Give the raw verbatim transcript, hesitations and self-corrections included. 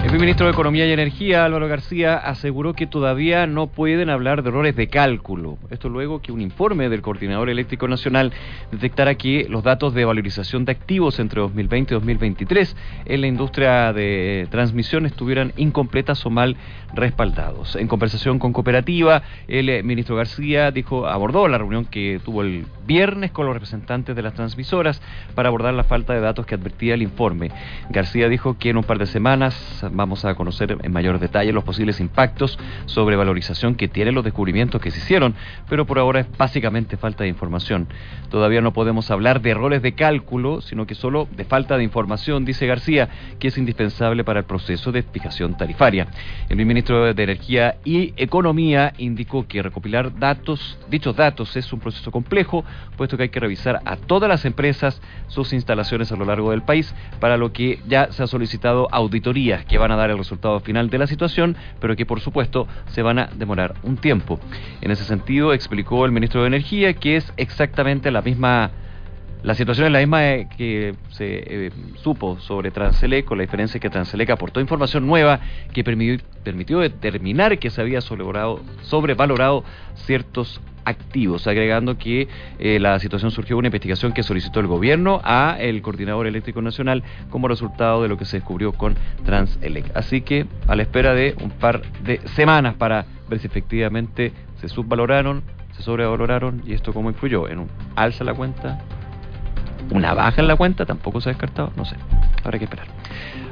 El ministro de Economía y Energía, Álvaro García, aseguró que todavía no pueden hablar de errores de cálculo. Esto luego que un informe del Coordinador Eléctrico Nacional detectara que los datos de valorización de activos entre dos mil veinte y dos mil veintitrés en la industria de transmisión estuvieran incompletas o mal respaldados. En conversación con Cooperativa, el ministro García dijo, abordó la reunión que tuvo el viernes con los representantes de las transmisoras para abordar la falta de datos que advertía el informe. García dijo que en un par de semanas vamos a conocer en mayor detalle los posibles impactos sobre valorización que tienen los descubrimientos que se hicieron, pero por ahora es básicamente falta de información. Todavía no podemos hablar de errores de cálculo, sino que solo de falta de información, dice García, que es indispensable para el proceso de fijación tarifaria. El ministro de Energía y Economía indicó que recopilar datos, dichos datos es un proceso complejo, puesto que hay que revisar a todas las empresas sus instalaciones a lo largo del país, para lo que ya se ha solicitado auditorías que van a dar el resultado final de la situación, pero que por supuesto se van a demorar un tiempo. En ese sentido, explicó el ministro de Energía que es exactamente la misma, la situación es la misma eh, que se eh, supo sobre Transelec, con la diferencia que Transelec aportó información nueva que permitió, permitió determinar que se había sobrevalorado, sobrevalorado ciertos activos, agregando que eh, la situación surgió de una investigación que solicitó el gobierno a el Coordinador Eléctrico Nacional como resultado de lo que se descubrió con Transelec. Así que a la espera de un par de semanas para ver si efectivamente se subvaloraron, se sobrevaloraron y esto cómo influyó en un alza en la cuenta, una baja en la cuenta, tampoco se ha descartado, no sé, habrá que esperar.